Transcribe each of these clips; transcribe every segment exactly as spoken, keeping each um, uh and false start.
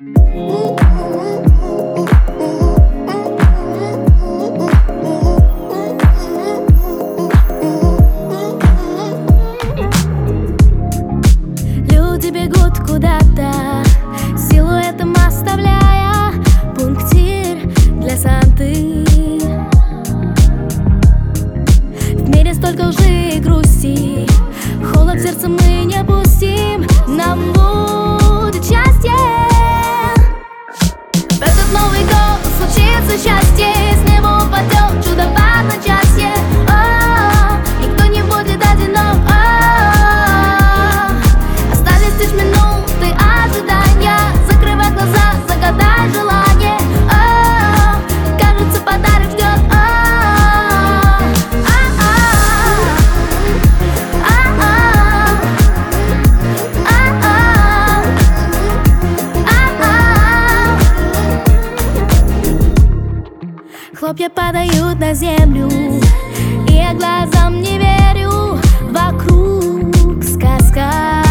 Люди бегут куда-то, силуэтом оставляя пунктир для Санты. В мире столько лжи и грусти, холод в сердце мы не пустим. Нам будет счастье. В этот Новый год случится счастье, с неба упадет чудо в одночасье. О, никто не будет одинок. О, остались лишь минуты ожидания. Закрывай глаза, загадай желание. О, кажется, подарок ждет. Хлопья падают на землю, и я глазам не верю. Вокруг сказка.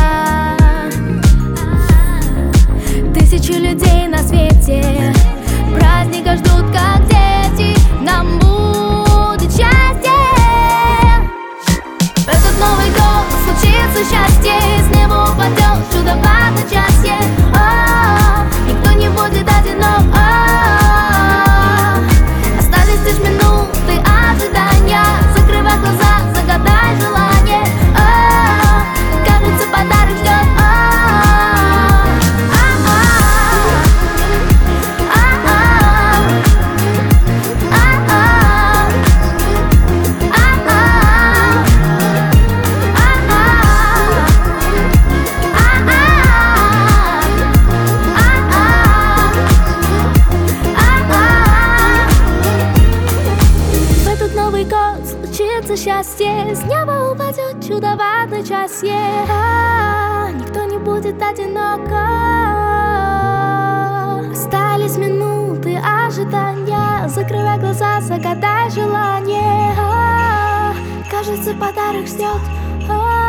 Тысячи людей на свете праздника ждут, как дети. Нам будет счастье. В этот Новый год случится счастье, с неба упадет чудо в одночасье. О, никто не будет одинок. Лишь минуты ожидания. Закрывай глаза, загадай желание. О, кажется, подарок ждет. Случится счастье, с неба упадет чудо в одночасье. А, никто не будет одинок. Остались минуты ожидания. Закрывай глаза, загадай желание. А, кажется, подарок ждет.